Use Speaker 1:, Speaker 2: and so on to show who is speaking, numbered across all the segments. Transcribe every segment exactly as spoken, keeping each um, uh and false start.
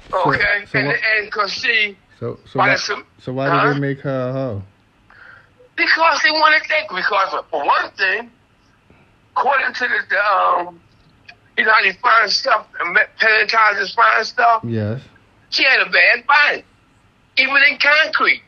Speaker 1: Okay,
Speaker 2: so, so
Speaker 1: and
Speaker 2: what,
Speaker 1: and cause she.
Speaker 2: So so why, some, so why huh? did they make her a hoe?
Speaker 1: Because they wanted that. Because for one thing, according to the, the um, you know how they find stuff, paleontologists find stuff.
Speaker 2: Yes.
Speaker 1: She had a bad body, even in concrete.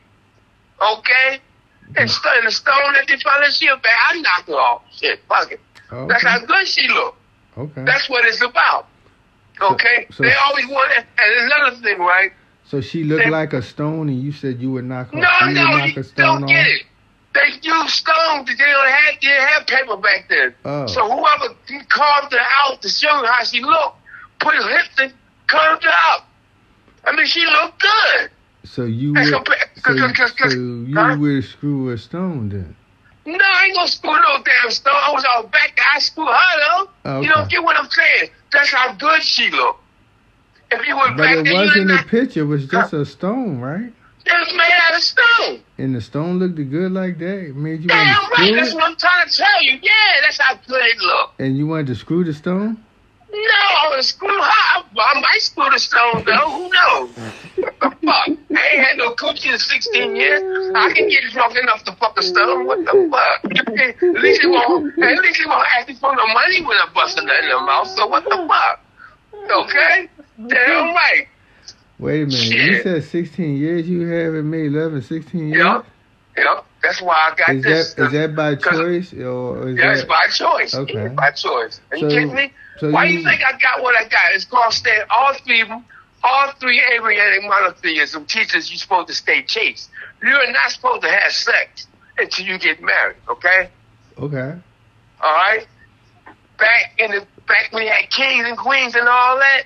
Speaker 1: Okay, and mm. in the stone that they found, she a bad. I knocked her off. Shit, fuck it. Okay. That's how good she looked.
Speaker 2: Okay.
Speaker 1: That's what it's about. Okay, so, so they always want it. And another thing, right?
Speaker 2: So she looked they, like a stone, and you said you would knock her.
Speaker 1: No,
Speaker 2: you
Speaker 1: no,
Speaker 2: would knock
Speaker 1: you
Speaker 2: a stone
Speaker 1: don't
Speaker 2: off?
Speaker 1: get it. They used stone. They don't have. They didn't have paper back then.
Speaker 2: Oh.
Speaker 1: So whoever carved her out to show how she looked, put her hips and carved her out. I mean, she looked good.
Speaker 2: So you would, so, so you huh? would screw a stone then?
Speaker 1: No, I ain't gonna screw no damn stone. I was all back there. I screw her though.
Speaker 2: Okay.
Speaker 1: You don't get what I'm saying? That's how good she looked. If you were
Speaker 2: but
Speaker 1: back
Speaker 2: it
Speaker 1: there,
Speaker 2: wasn't
Speaker 1: you
Speaker 2: a picture. It was just huh? a stone, right?
Speaker 1: It was made out of stone.
Speaker 2: And the stone looked good like that? It made you
Speaker 1: damn
Speaker 2: want to
Speaker 1: right.
Speaker 2: screw
Speaker 1: That's
Speaker 2: it?
Speaker 1: what I'm trying to tell you. Yeah, that's how good it looked.
Speaker 2: And you wanted to screw the stone?
Speaker 1: No, I would screw her. I, I might screw the stone though. Who knows? What the fuck? I ain't had no coochie in sixteen years. I can get drunk enough to fuck a stone. What the fuck? At least it won't. At least it won't ask me for no money when I'm busting that in the mouth. So what the fuck? Okay? Damn right.
Speaker 2: Wait a minute. Shit. You said sixteen years. You haven't made eleven, sixteen years?
Speaker 1: Yep. Yep. That's why I got
Speaker 2: is
Speaker 1: this.
Speaker 2: That, is that by choice? Or is
Speaker 1: yeah,
Speaker 2: that...
Speaker 1: it's by choice.
Speaker 2: Okay.
Speaker 1: It's by choice. Are
Speaker 2: so,
Speaker 1: you kidding me?
Speaker 2: So
Speaker 1: why
Speaker 2: you...
Speaker 1: you think I got what I got? It's called staying all three of them. All three Abrahamic monotheism teaches you're supposed to stay chaste. You're not supposed to have sex until you get married, okay?
Speaker 2: Okay.
Speaker 1: All right? Back in the back when you had kings and queens and all that,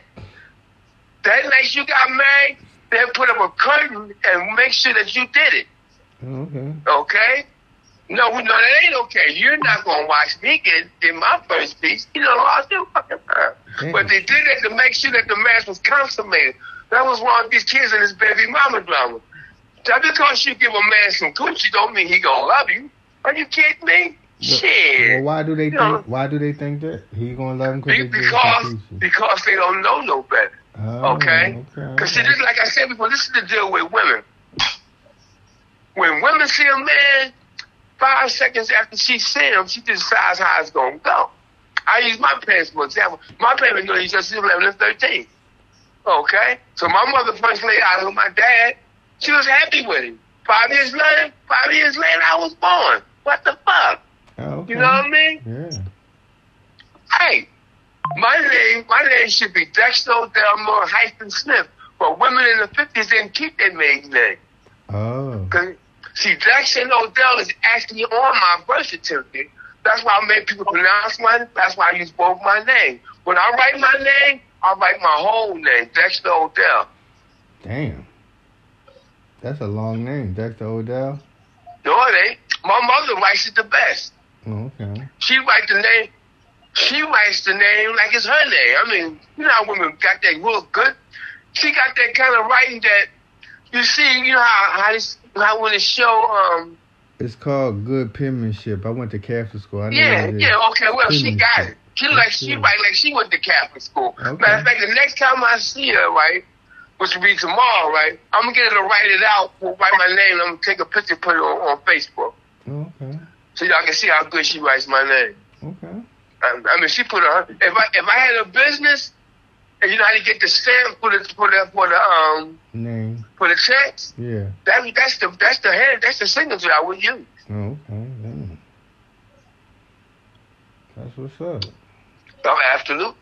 Speaker 1: that night you got married, they put up a curtain and make sure that you did it.
Speaker 2: Okay.
Speaker 1: Okay? No, no, that ain't okay. You're not gonna watch me get, get my first piece. You know, I still fucking her. But they did it to make sure that the marriage was consummated. That was wrong with these kids and this baby mama drama. Just because you give a man some coochie don't mean he gonna love you. Are you kidding me? Well, shit.
Speaker 2: Well, why do they
Speaker 1: you
Speaker 2: think?
Speaker 1: Know,
Speaker 2: why do they think that he gonna love him?
Speaker 1: Be, because because they don't know no better.
Speaker 2: Oh,
Speaker 1: okay. Because
Speaker 2: okay,
Speaker 1: see, this, like I said before, this is the deal with women. When women see a man, five seconds after she see him, she decides how it's gonna go. I use my parents for example. My parents know each other since eleven and thirteen. Okay? So my mother first laid eyes on my dad. She was happy with him. Five years later, five years later, I was born. What the fuck?
Speaker 2: Oh, okay.
Speaker 1: You know what I mean?
Speaker 2: Yeah.
Speaker 1: Hey, my name, my name should be Dexter Odell Moore hyphen Smith. But women in the fifties didn't keep their maiden name.
Speaker 2: Oh.
Speaker 1: Cause see, Dexter and Odell is actually on my birth certificate. That's why I make people pronounce my. That's why I use both my names. When I write my name, I write my whole name, Dexter Odell.
Speaker 2: Damn. That's a long name, Dexter Odell.
Speaker 1: No, it ain't. My mother writes it the best.
Speaker 2: Oh, okay.
Speaker 1: She writes the name. She writes the name like it's her name. I mean, you know how women got that real good. She got that kind of writing that you see. You know how how, this, how when it show. Um,
Speaker 2: it's called good penmanship. I went to Catholic school. I know
Speaker 1: yeah, yeah. Okay, well, she got it. She like she yeah. write like she went to Catholic school. Okay. Matter of fact, the next time I see her, right, which will be tomorrow, right, I'm gonna get her to write it out, write my name, and I'm gonna take a picture, put it on, on Facebook.
Speaker 2: Okay.
Speaker 1: So y'all can see how good she writes my name.
Speaker 2: Okay.
Speaker 1: I, I mean, she put her. If I if I had a business, and you know how to get the stamp for the for the for the um
Speaker 2: name
Speaker 1: for the checks.
Speaker 2: Yeah.
Speaker 1: That that's the that's the head that's the signature I would use.
Speaker 2: Oh, okay. Damn. That's what's up.
Speaker 1: Oh, absolutely.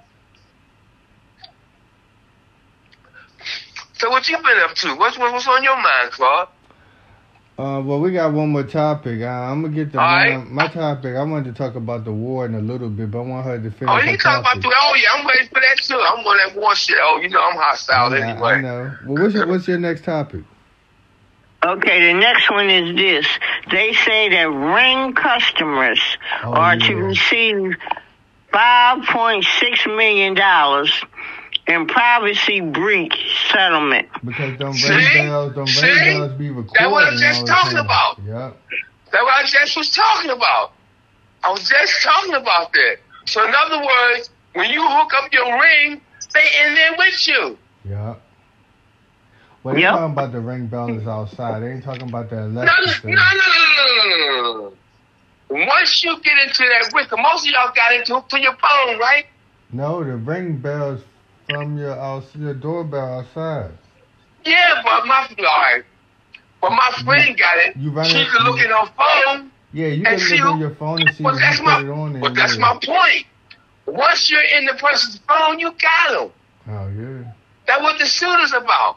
Speaker 1: So what you been up to? What's what's on your mind, Claude?
Speaker 2: Uh, well, we got one more topic. Uh, I'm gonna get the
Speaker 1: right.
Speaker 2: one, my topic. I wanted to talk about the war in a little bit, but I want her to finish.
Speaker 1: Oh, you talk about the oh yeah, I'm ready for that too. I'm on that war shit. Oh, you know I'm hostile
Speaker 2: yeah,
Speaker 1: anyway.
Speaker 2: I know. Well, what's your, what's your next topic?
Speaker 3: Okay, the next one is this. They say that Ring customers
Speaker 2: oh,
Speaker 3: are
Speaker 2: yeah.
Speaker 3: to receive five point six million dollars in privacy breach settlement.
Speaker 2: Because them
Speaker 1: See?
Speaker 2: ring bells, them
Speaker 1: See?
Speaker 2: ring bells be recorded.
Speaker 1: That's what I was just talking about.
Speaker 2: Yep.
Speaker 1: That's what I just was talking about. I was just talking about that. So in other words, when you hook up your ring, they in there with you.
Speaker 2: Yeah. Well, they
Speaker 3: Yep.
Speaker 2: talking about the ring burners outside. They ain't talking about that
Speaker 1: No,
Speaker 2: electric
Speaker 1: no,
Speaker 2: thing.
Speaker 1: no, no, no, no, no, no. Once you get into that risk, most of y'all got into it to your phone, right?
Speaker 2: No, the ring bells from your outs your doorbell outside.
Speaker 1: Yeah, but my all right. But my friend got it.
Speaker 2: You run
Speaker 1: She
Speaker 2: it-
Speaker 1: could look
Speaker 2: you-
Speaker 1: at her phone.
Speaker 2: Yeah, you
Speaker 1: And
Speaker 2: can
Speaker 1: see
Speaker 2: look on
Speaker 1: who-
Speaker 2: your phone and see
Speaker 1: But
Speaker 2: when
Speaker 1: that's
Speaker 2: you
Speaker 1: my,
Speaker 2: put it on there.
Speaker 1: but that's
Speaker 2: yeah.
Speaker 1: my point. Once you're in the person's phone, you got them.
Speaker 2: Oh yeah,
Speaker 1: That's what the suit is about.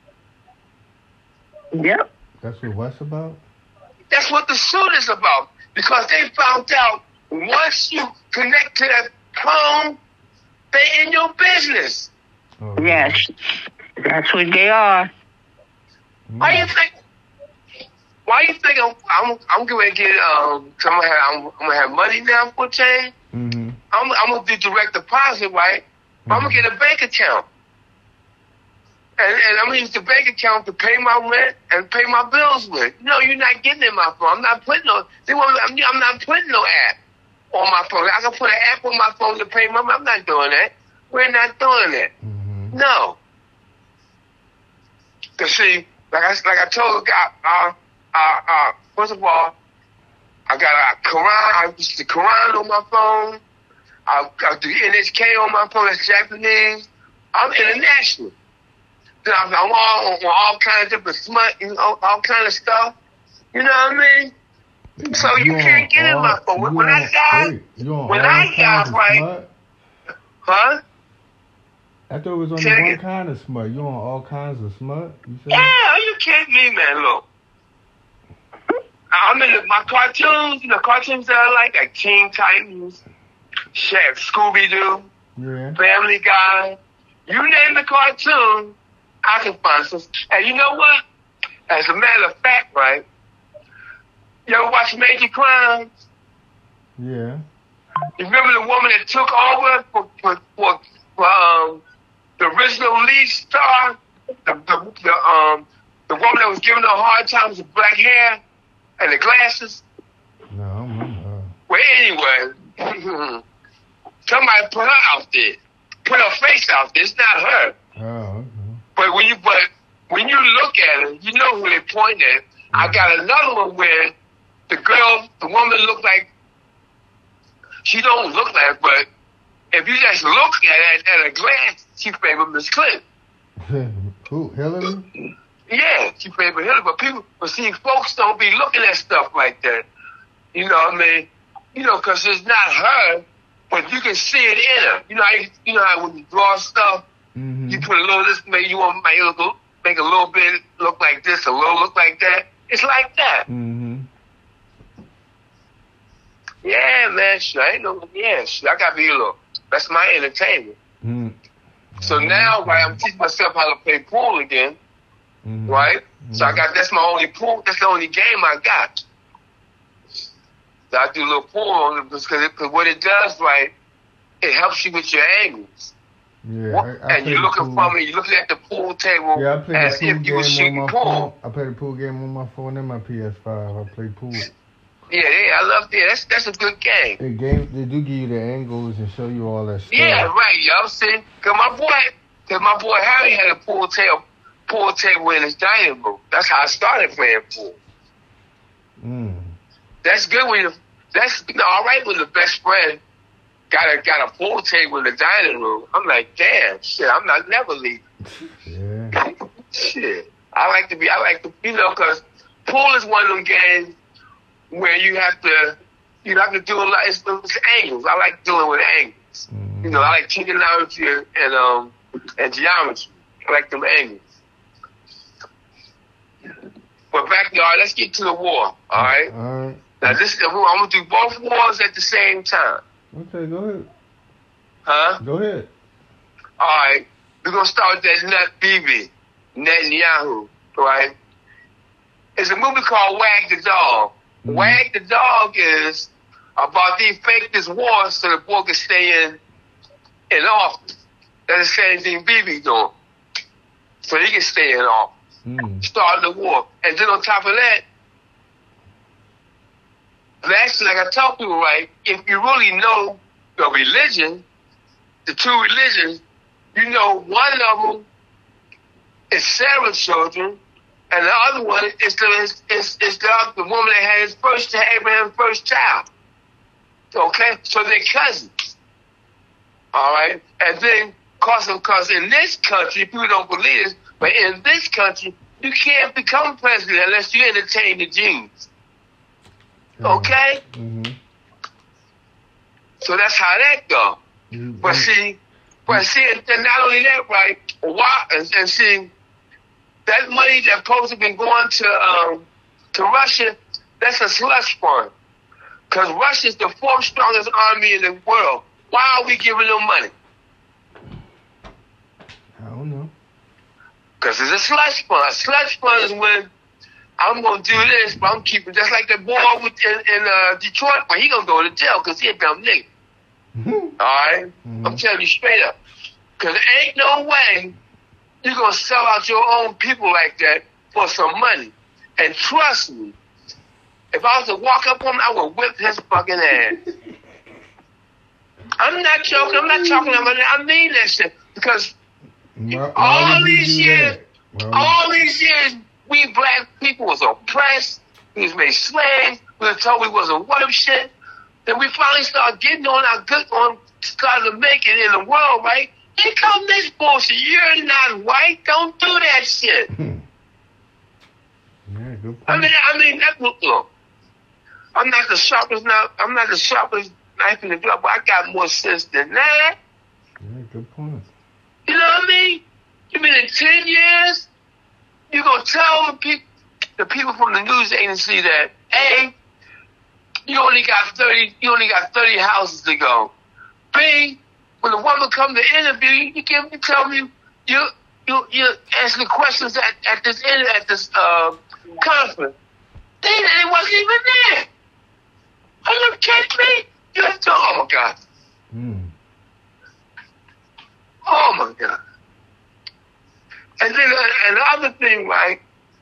Speaker 3: Yep.
Speaker 2: that's what what's about.
Speaker 1: That's what the suit is about. Because they found out once you connect to that phone, they in your business.
Speaker 2: Oh,
Speaker 3: Yes. That's what they are.
Speaker 2: Mm.
Speaker 1: Why you think? Why you think I'm I'm, I'm going to get um? So I'm gonna have I'm, I'm gonna have money now for a change.
Speaker 2: Mm-hmm.
Speaker 1: I'm I'm gonna do direct deposit, right?
Speaker 2: Mm-hmm.
Speaker 1: I'm gonna get a bank account, and and I'm gonna use the bank account to pay my rent and pay my bills with. No, you're not getting in my phone. I'm not putting no. They want. I'm, I'm not putting no app on my phone. I can put an app on my phone to pay my. I'm not doing that. We're not doing that.
Speaker 2: Mm-hmm.
Speaker 1: No. Cause see, like I like I told the guy, uh, uh, uh, first of all, I got a Quran. I use the Quran on my phone. I got the N H K on my phone. That's Japanese. I'm international. Then I'm, I'm all on all kinds of different smut, you know, all kind of stuff. You know what I mean? So you,
Speaker 2: on
Speaker 1: can't get in
Speaker 2: all-
Speaker 1: my phone. When,
Speaker 2: you
Speaker 1: when I
Speaker 2: on-
Speaker 1: die,
Speaker 2: wait, you on
Speaker 1: when
Speaker 2: all
Speaker 1: I
Speaker 2: kinds
Speaker 1: die,
Speaker 2: of
Speaker 1: right?
Speaker 2: smut?
Speaker 1: Huh?
Speaker 2: I thought it was only
Speaker 1: Say it
Speaker 2: one
Speaker 1: again.
Speaker 2: kind of smut. You on all kinds of smut? You said?
Speaker 1: Yeah, are you kidding me, man? Look. I'm in the, my cartoons, you know, cartoons that I like, like Teen Titans, Shaq, Scooby-Doo,
Speaker 2: Yeah.
Speaker 1: Family Guy. You name the cartoon, I can find some. And you know what? As a matter of fact, right? You ever watch Major Crimes?
Speaker 2: Yeah.
Speaker 1: You remember the woman that took over for, for, for, for um, the original lead star? The, the, the, um, the woman that was giving her a hard time with black hair and the glasses?
Speaker 2: No, I don't remember.
Speaker 1: Well, anyway, somebody put her out there, put her face out there. It's not her,
Speaker 2: Oh, okay.
Speaker 1: but when you but when you look at it, you know who they point at. I got another one where the girl, the woman, looked like she don't look like, but if you just look at it at a glance, she favored Miss Clinton.
Speaker 2: Who? Hillary?
Speaker 1: Yeah, she favored Hillary, but people, but see, folks don't be looking at stuff like that. You know what I mean? You know, because it's not her, but you can see it in her. You know how you, you know how when you draw stuff,
Speaker 2: Mm-hmm.
Speaker 1: you put a little this, maybe you want to make, a little, make a little bit look like this, a little look like that. It's like that.
Speaker 2: Mm-hmm.
Speaker 1: Yeah, man. Shit, I ain't no. Yeah, shit, I got to be a little. That's my entertainment.
Speaker 2: Mm-hmm.
Speaker 1: So now, right, I'm teaching myself how to play pool again.
Speaker 2: Mm-hmm.
Speaker 1: Right? So I got, that's my only pool, that's the only game I got. So I do a little pool on it because it, cause what it does, right, it helps you with your angles.
Speaker 2: Yeah,
Speaker 1: What-
Speaker 2: I, I
Speaker 1: and
Speaker 2: play
Speaker 1: you're
Speaker 2: the
Speaker 1: looking
Speaker 2: pool.
Speaker 1: from it, you're looking at the pool table
Speaker 2: Yeah, I play
Speaker 1: as
Speaker 2: the pool
Speaker 1: if you were
Speaker 2: game on
Speaker 1: shooting
Speaker 2: my
Speaker 1: pool.
Speaker 2: phone. I play the pool game on my phone and my P S five. I play pool.
Speaker 1: Yeah, yeah, I love that. That's that's a good game.
Speaker 2: The game they do give you the angles and show you all that stuff.
Speaker 1: Yeah, right, yo. See, cause my boy, cause my boy Harry had a pool table, pool table in his dining room. That's how I started playing pool.
Speaker 2: Mm.
Speaker 1: That's good when you. That's you know, all right when the best friend got a got a pool table in the dining room. I'm like, damn, shit, I'm not never leaving.
Speaker 2: Yeah.
Speaker 1: Shit, I like to be. I like to, you know, cause pool is one of them games where you have to, you have to do a lot. It's, it's angles. I like doing with angles.
Speaker 2: Mm.
Speaker 1: You know, I like trigonometry and, and um and geometry. I like them angles. But back, y'all, let's get to the war. All right.
Speaker 2: All right.
Speaker 1: Now this is I'm gonna do both wars at the same time.
Speaker 2: Okay, go ahead.
Speaker 1: Huh?
Speaker 2: Go ahead.
Speaker 1: All right. We're gonna start with that nut Bibi, Netanyahu, right? It's a movie called Wag the Dog.
Speaker 2: Mhm.
Speaker 1: Wag the Dog is about they fake this war so the boy can stay in in office. That's the same thing Bibi doing. So he can stay in office.
Speaker 2: Mm.
Speaker 1: Starting the war. And then on top of that, actually, like I tell people, right, if you really know the religion, the two religions, you know one of them is Sarah's children, and the other one is the is, is, is the, the woman that had his first Abraham's first child. Okay, so they're cousins. All right, and then cause because in this country, people don't believe this, but in this country, you can't become president unless you entertain the Jews. Okay,
Speaker 2: mm-hmm.
Speaker 1: So that's how that go. Mm-hmm. But see, but see, and not only that, right? Why? And, and see, that money that's supposed to be going to um, to Russia, that's a slush fund. Because Russia's the fourth strongest army in the world. Why are we giving them money?
Speaker 2: I don't know.
Speaker 1: Because it's a slush fund. A slush fund is when I'm going to do this, but I'm keeping, just like the boy with, in, in uh, Detroit, but he going to go to jail because he a dumb nigga. Mm-hmm. All right? Mm-hmm. I'm telling you straight up. Because there ain't no way you're going to sell out your own people like that for some money. And trust me, if I was to walk up on him, I would whip his fucking ass. I'm not joking. I'm not talking about it. I mean that shit. Because why, why all these years, all these years, we black people was oppressed. We was made slaves. We were told we wasn't worth shit. Then we finally started getting on our good on, started to make it in the world, right? Here come this bullshit. You're not white. Don't do that shit.
Speaker 2: Yeah, good point.
Speaker 1: I mean, I mean, that, look, I'm not the sharpest now. I'm not the sharpest knife in the glove, but I got more sense than that.
Speaker 2: Yeah, good point.
Speaker 1: You know what I mean? You mean in ten years, you're gonna tell the people, the people from the news agency that, A, you only got thirty, you only got thirty houses to go. B, when the woman come to interview you, you give you tell me you you you ask the questions at, at this at this uh, conference. They, they wasn't even there. Are you kidding me? You oh my God.
Speaker 2: Mm.
Speaker 1: Oh my God. And then uh, and the other thing, right?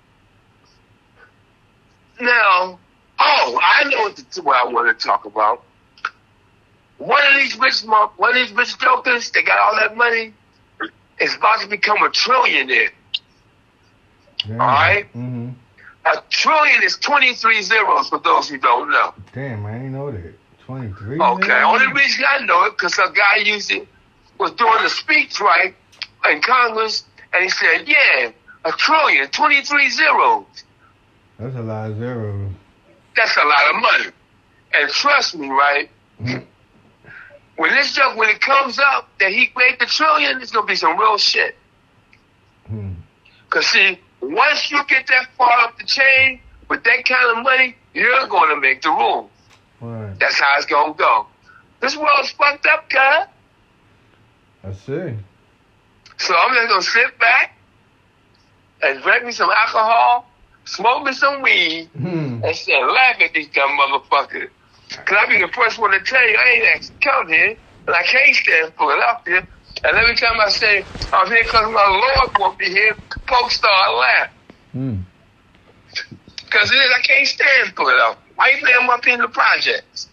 Speaker 1: Now, oh, I know what, the, what I want to talk about. One of these rich, one of these rich jokers, they got all that money, is about to become a trillionaire.
Speaker 2: Yeah.
Speaker 1: All right?
Speaker 2: Mm-hmm.
Speaker 1: A trillion is twenty-three zeros for those who don't know.
Speaker 2: Damn, I ain't know that. twenty-three?
Speaker 1: Okay,
Speaker 2: zeros?
Speaker 1: only reason I know it because a guy used it, was doing a speech, right, in Congress, and he said, yeah, a trillion, twenty-three zeros.
Speaker 2: That's a lot of zeros.
Speaker 1: That's a lot of money. And trust me, right, when this joke, when it comes up that he made the trillion, it's going to be some real shit. Because, see, once you get that far up the chain with that kind of money, you're going to make the rules.
Speaker 2: Right.
Speaker 1: That's how it's going to go. This world's fucked up, guy.
Speaker 2: I see.
Speaker 1: So I'm just going to sit back and drink me some alcohol, smoke me some weed,
Speaker 2: hmm.
Speaker 1: and sit and laugh at these dumb motherfuckers. Because I'll be the first one to tell you, I ain't actually come here, and I can't stand Philadelphia. And every time I say, I'm here because my Lord won't be here, folks start laughing. Because mm. it is, I can't stand Philadelphia. Why you think I'm up here in the projects?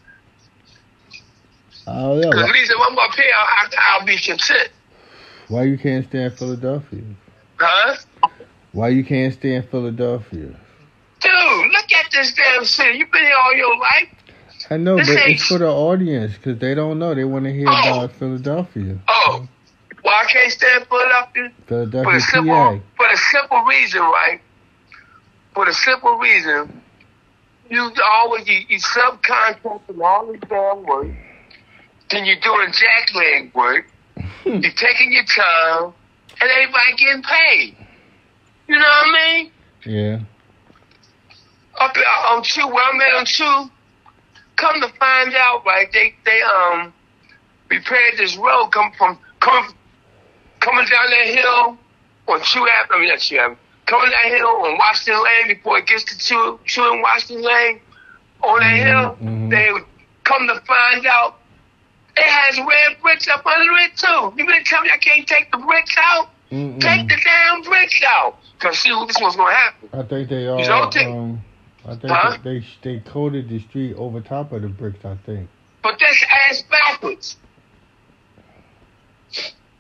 Speaker 2: Oh, yeah.
Speaker 1: Because at least if I'm up here, I'll, I'll be content.
Speaker 2: Why you can't stand Philadelphia?
Speaker 1: Huh?
Speaker 2: Why you can't stand Philadelphia?
Speaker 1: Dude, look at this damn city. You've been here all your life.
Speaker 2: I know,
Speaker 1: this
Speaker 2: but
Speaker 1: ain't...
Speaker 2: it's for the audience because they don't know. They want to hear
Speaker 1: oh.
Speaker 2: about Philadelphia.
Speaker 1: Oh. Well, I can't stand Philadelphia?
Speaker 2: Philadelphia,
Speaker 1: for the simple,
Speaker 2: P A.
Speaker 1: For the simple reason, right? For the simple reason, you always, you, you subcontracting all this damn work. Then you're doing jackleg work. You're taking your time. And everybody getting paid. You know what I mean?
Speaker 2: Yeah.
Speaker 1: Up on two, where I'm at on two, come to find out, right, they, they, um, repaired this road come from, come coming down that hill on two Avenue, I mean, not two Avenue, coming down that hill on Washington Lane before it gets to two, two and Washington Lane, on that mm-hmm, hill, mm-hmm. They come to find out it has red bricks up under it too. You mean to tell me I can't take the bricks out? Mm-mm. Take the damn bricks out. Because see, this was going to happen.
Speaker 2: I think they are, um, I think huh? they, they they coated the street over top of the bricks, I think.
Speaker 1: But that's ass backwards.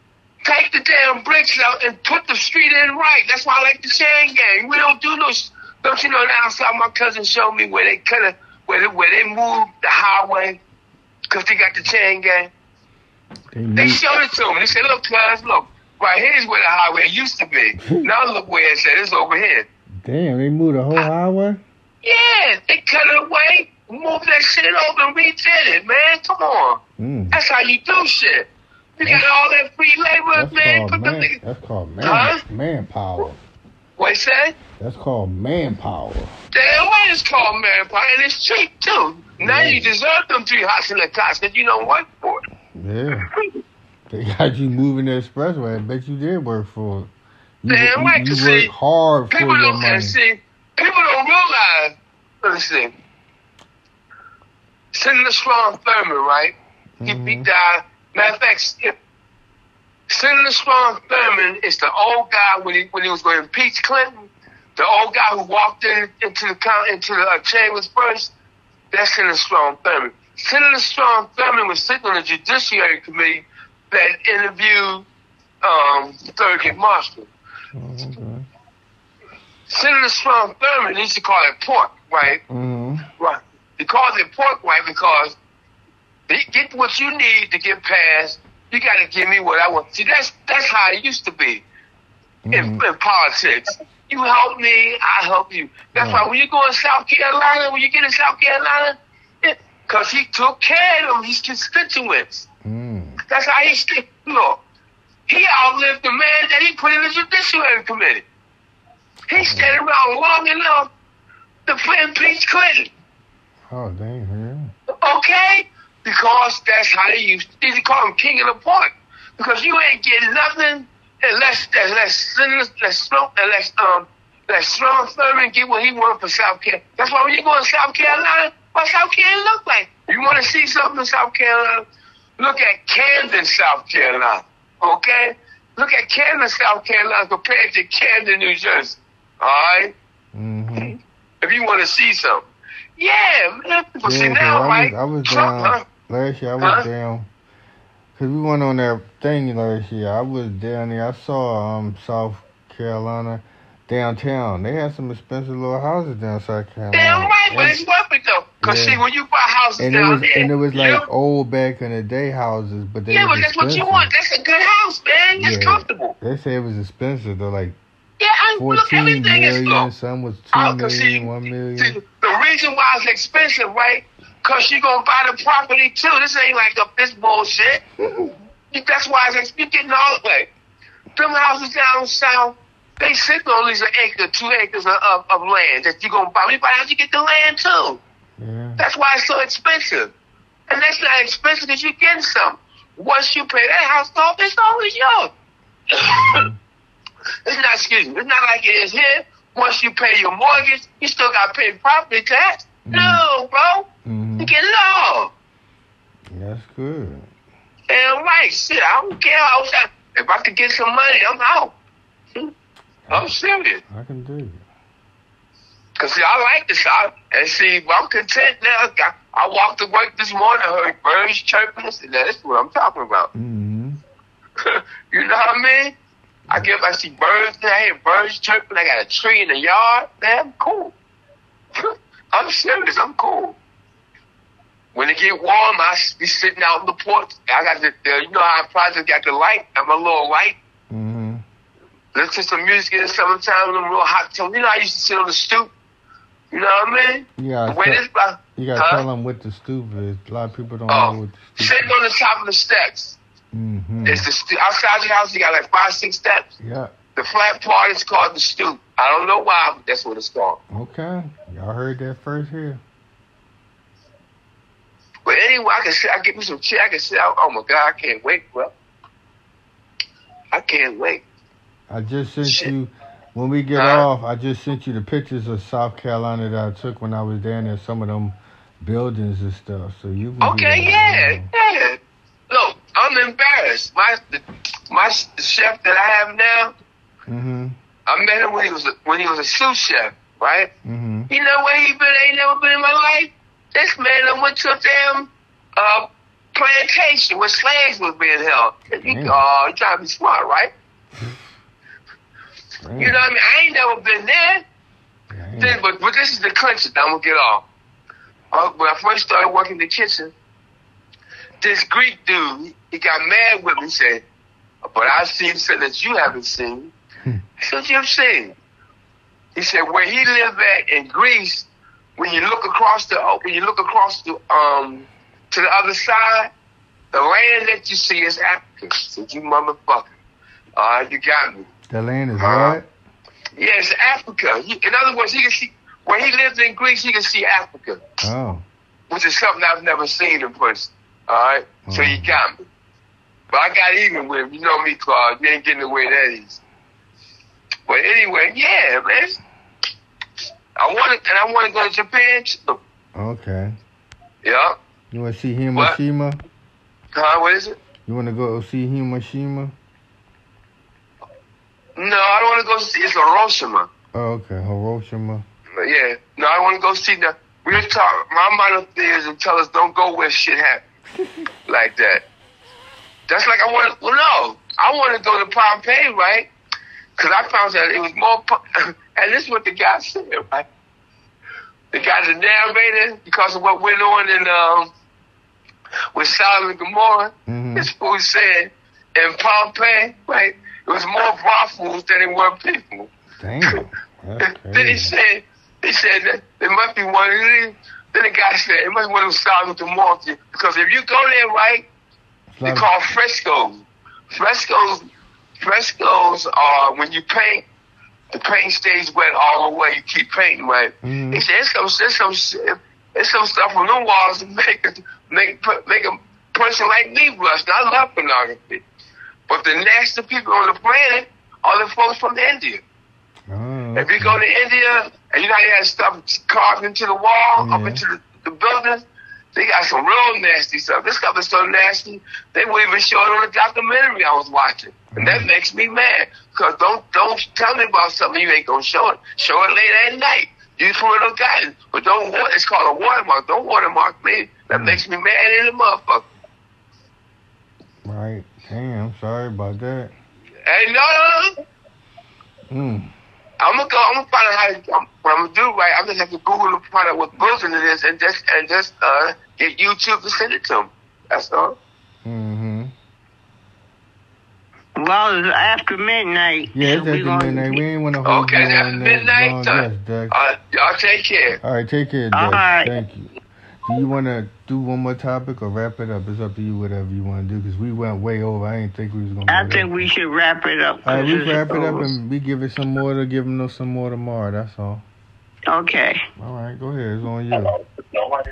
Speaker 1: take the damn bricks out and put the street in right. That's why I like the chain gang. We don't do no. Don't you know? Now, outside my cousin showed me where they kind of where they, where they moved the highway because they got the chain gang. They, they showed it to me. They said, "Look, cuz, look, right here's where the highway used to be. Now look where it's at. It's over here."
Speaker 2: Damn, they moved the whole I, highway?
Speaker 1: Yeah, they cut it away, moved that shit over and redid it, man. Come on. Mm. That's how you do shit. You got all that free labor,
Speaker 2: that's
Speaker 1: man.
Speaker 2: Called
Speaker 1: Put
Speaker 2: man
Speaker 1: the
Speaker 2: that's called man,
Speaker 1: huh?
Speaker 2: manpower.
Speaker 1: What you say?
Speaker 2: That's called manpower.
Speaker 1: Damn right it's called manpower, and it's cheap, too. Now yeah. You deserve them three hustling cots because you don't work for it.
Speaker 2: Yeah. They got you moving the expressway. I bet you did work for it. You,
Speaker 1: Damn
Speaker 2: you,
Speaker 1: right,
Speaker 2: you
Speaker 1: see,
Speaker 2: work hard for
Speaker 1: people
Speaker 2: your
Speaker 1: don't,
Speaker 2: money.
Speaker 1: See, people don't realize, let's see, Senator Strom Thurmond, right? Mm-hmm. He, he died. Matter of fact, Senator Strom Thurmond is the old guy when he when he was going to impeach Clinton. The old guy who walked in into the into the uh, chambers first. That's Senator Strom Thurmond. Senator Strom Thurmond was sitting on the Judiciary Committee that interviewed um, Thurgood Marshall.
Speaker 2: Oh, okay.
Speaker 1: Senator Strom Thurmond used to call it pork, right?
Speaker 2: Mm-hmm.
Speaker 1: Right. He calls it pork, right? Because to get what you need to get past, you got to give me what I want. See, that's that's how it used to be mm-hmm. in, in politics. You help me, I help you. That's right. Why when you go in South Carolina, when you get in South Carolina, because he took care of his constituents.
Speaker 2: Mm.
Speaker 1: That's how he stick. Look, he outlived the man that he put in the Judiciary Committee. He stayed around long enough to impeach Clinton.
Speaker 2: Oh, dang, yeah.
Speaker 1: Okay? Because that's how they used to, they call him king of the pork. Because you ain't getting nothing unless unless unless unless um unless Strom Thurmond get what he wanted for South Carolina. That's why when you go to South Carolina, what South Carolina look like? You want to see something in South Carolina? Look at Camden, South Carolina. Okay? Look at Camden, South Carolina compared to Camden, New Jersey. All right?
Speaker 2: Mm-hmm.
Speaker 1: If you want to see something. Yeah, man. But
Speaker 2: yeah,
Speaker 1: see now,
Speaker 2: I
Speaker 1: right?
Speaker 2: Was, I was
Speaker 1: Trump,
Speaker 2: down
Speaker 1: huh?
Speaker 2: last year. I was
Speaker 1: huh?
Speaker 2: down because we went on that thing last year. I was down there. I saw um South Carolina downtown. They had some expensive little houses down South Carolina.
Speaker 1: Damn right, but it's worth it though. Cause yeah. see, when you buy houses
Speaker 2: and
Speaker 1: down
Speaker 2: it was,
Speaker 1: there,
Speaker 2: and it was like
Speaker 1: you,
Speaker 2: old back in the day houses, but they
Speaker 1: yeah,
Speaker 2: was
Speaker 1: but that's
Speaker 2: expensive.
Speaker 1: what you want. That's a good house, man. That's
Speaker 2: yeah.
Speaker 1: comfortable.
Speaker 2: They say it was expensive though, like
Speaker 1: yeah, I look everything
Speaker 2: million,
Speaker 1: is low.
Speaker 2: Some was two
Speaker 1: oh,
Speaker 2: million,
Speaker 1: see,
Speaker 2: one million.
Speaker 1: See, the reason why it's expensive, right? Cause you gonna buy the property too. This ain't like a this bullshit. That's why it's you getting all the way. Them houses down south, they sit on these an acre, two acres of, of, of land that you gonna buy. You buy, you get the land too.
Speaker 2: Yeah. That's
Speaker 1: why it's so expensive. And that's not expensive because you're getting something. Once you pay that house off, it's always yours. Mm-hmm. It's not, excuse me, it's not like it is here. Once you pay your mortgage, you still got to pay property tax. Mm-hmm. No, bro. Mm-hmm. You get it all.
Speaker 2: That's good.
Speaker 1: Damn right. Shit, I don't care. I was, if I could get some money, I'm out. I'm serious.
Speaker 2: I can do it.
Speaker 1: Because, see, I like this out. And, see, I'm content now. I, I walked to work this morning, heard birds chirping. And that's what I'm talking about.
Speaker 2: Mm-hmm.
Speaker 1: You know what I mean? I get, I see birds, I hear birds chirping. I got a tree in the yard. Man, I'm cool. I'm serious. I'm cool. When it get warm, I be sitting out on the porch. I got the, the you know how I probably got the light. I have my little light.
Speaker 2: Mm-hmm.
Speaker 1: Listen to some music in the summertime, them real hot tone. You know, I used to sit on the stoop. You know what I mean?
Speaker 2: Yeah.
Speaker 1: Uh,
Speaker 2: you got to
Speaker 1: huh?
Speaker 2: tell them what the stoop is. A lot of people don't
Speaker 1: oh,
Speaker 2: know what the stoop
Speaker 1: sitting
Speaker 2: is.
Speaker 1: on the top of the steps.
Speaker 2: Mm-hmm.
Speaker 1: It's the stu- outside your house, you got like five, six steps.
Speaker 2: Yeah.
Speaker 1: The flat part is called the stoop. I don't know why, but that's what it's called.
Speaker 2: Okay. Y'all heard that first here.
Speaker 1: But anyway, I can sit, I get me some chair, I can sit out. Oh my God, I can't wait, bro. I can't wait.
Speaker 2: I just sent
Speaker 1: Shit.
Speaker 2: you, when we get
Speaker 1: huh?
Speaker 2: off, I just sent you the pictures of South Carolina that I took when I was down there, some of them buildings and stuff. So you can
Speaker 1: Okay, yeah, yeah. Look, I'm embarrassed. My the, my the chef that I have now,
Speaker 2: mm-hmm.
Speaker 1: I met him when he was a, when he was a sous chef, right?
Speaker 2: Mm-hmm.
Speaker 1: You know where he been? Ain't never been in my life. This man, I went to a damn uh, plantation where slaves was being held. You,
Speaker 2: Damn.
Speaker 1: uh, you trying to be smart, right?
Speaker 2: Damn.
Speaker 1: You know what I mean? I ain't never been there.
Speaker 2: Damn.
Speaker 1: Then, but, but this is the clincher that I'm going to get off. Uh, when I first started working in the kitchen, this Greek dude, he, he got mad with me and said, but I've seen something that you haven't seen. I said, what you have seen? He said, where he lived at in Greece, when you look across the, when you look across the, um, to the other side, the land that you see is Africa. I said, you motherfucker. Uh, you got me.
Speaker 2: The land is
Speaker 1: Uh,
Speaker 2: what?
Speaker 1: Yeah, it's Africa. He, in other words, he can see, when he lived in Greece, he can see Africa,
Speaker 2: Oh.
Speaker 1: which is something I've never seen in person. All right? So he got me. But I got even with him. You know me, Claude. You ain't getting away that easy. But anyway, yeah, man. I want to, and I want to go to Japan too.
Speaker 2: Okay.
Speaker 1: Yeah.
Speaker 2: You want to see
Speaker 1: What?
Speaker 2: Hiroshima?
Speaker 1: Huh? What is it?
Speaker 2: You want to go see Hiroshima?
Speaker 1: No, I don't want to go see. It's Hiroshima.
Speaker 2: Oh, okay. Hiroshima.
Speaker 1: Yeah. No, I want to go see the. We were talking. My mother is and tell us don't go where shit happens like that. That's like I want. Well, no, I want to go to Pompeii, right? Because I found that it was more. And this is what the guy said, right? The guy, the narrator, because of what went on in um with Sodom and Gomorrah,
Speaker 2: Mm-hmm.
Speaker 1: this fool said in Pompeii, right? It was more brothels than it were people.
Speaker 2: Damn. That's
Speaker 1: Then he
Speaker 2: crazy.
Speaker 1: said, he said that there must be one of these. Then the guy said, it must be one of those Sodom and Gomorrah. Because if you go there, right,
Speaker 2: It's
Speaker 1: they
Speaker 2: like-
Speaker 1: call frescoes. Frescoes, frescoes are when you paint, the paint stays wet all the way. You keep painting, right?
Speaker 2: Mhm.
Speaker 1: He said, it's some, it's some, shit- it's some stuff on them walls that make a, make, make a person like me blush. Now, I love pornography. But the nastiest people on the planet are the folks from India.
Speaker 2: Oh,
Speaker 1: If you go to India, and you know how they have stuff carved into the wall, up
Speaker 2: Yeah.
Speaker 1: into the, the buildings, they got some real nasty stuff. This stuff is so nasty, they wouldn't even show it on the documentary I was watching. And that makes me mad. Because don't don't tell me about something you ain't going to show it. Show it late at night. You for it guidance. But don't, wa- it's called a watermark. Don't watermark me. That
Speaker 2: Mm.
Speaker 1: makes me mad in the motherfucker.
Speaker 2: right. Damn. Sorry about that.
Speaker 1: Hey, no, no, no.
Speaker 2: Mm.
Speaker 1: I'm gonna go. I'm gonna find out how. To, I'm, what I'm gonna do, right? I'm just have to Google to find out what building it is, and just and just uh, get YouTube to send it to them. That's all.
Speaker 2: Mm-hmm.
Speaker 3: Well, it's after midnight.
Speaker 2: Yeah, it's
Speaker 3: so we
Speaker 2: after
Speaker 3: gonna-
Speaker 2: midnight. We ain't want to hold
Speaker 1: Okay,
Speaker 2: you
Speaker 1: that's
Speaker 2: on that
Speaker 1: midnight.
Speaker 2: long.
Speaker 1: Uh,
Speaker 2: Yes, Dex.
Speaker 1: uh, y'all take care.
Speaker 2: All right, take care, Dex.
Speaker 3: All right.
Speaker 2: Thank you. Do you want to do one more topic or wrap it up? It's up to you, whatever you want to do, because we went way over. I didn't think we was going to
Speaker 3: I
Speaker 2: do
Speaker 3: think
Speaker 2: that.
Speaker 3: we should wrap it up.
Speaker 2: All right,
Speaker 3: 'cause
Speaker 2: we
Speaker 3: it's
Speaker 2: wrap it up
Speaker 3: over.
Speaker 2: and we give it some more to give them some more tomorrow. That's all.
Speaker 3: Okay.
Speaker 2: All right, go ahead. It's on you.